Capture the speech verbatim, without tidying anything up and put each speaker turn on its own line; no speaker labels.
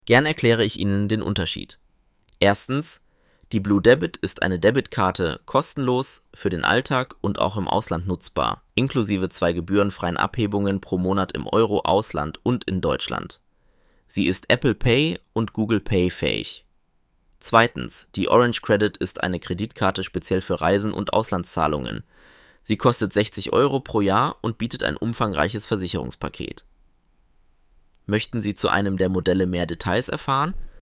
Gern erkläre ich Ihnen den Unterschied. Erstens: Die Blue Debit ist eine Debitkarte, kostenlos, für den Alltag und auch im Ausland nutzbar, inklusive zwei gebührenfreien Abhebungen pro Monat im Euro-Ausland und in Deutschland. Sie ist Apple Pay und Google Pay fähig. Zweitens: Die Orange Credit ist eine Kreditkarte speziell für Reisen und Auslandszahlungen. Sie kostet sechzig Euro pro Jahr und bietet ein umfangreiches Versicherungspaket. Möchten Sie zu einem der Modelle mehr Details erfahren